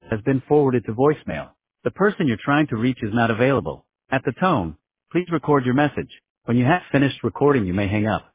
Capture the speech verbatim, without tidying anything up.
has been forwarded to voicemail. The person you're trying to reach is not available. At the tone, please record your message. When you have finished recording, you may hang up.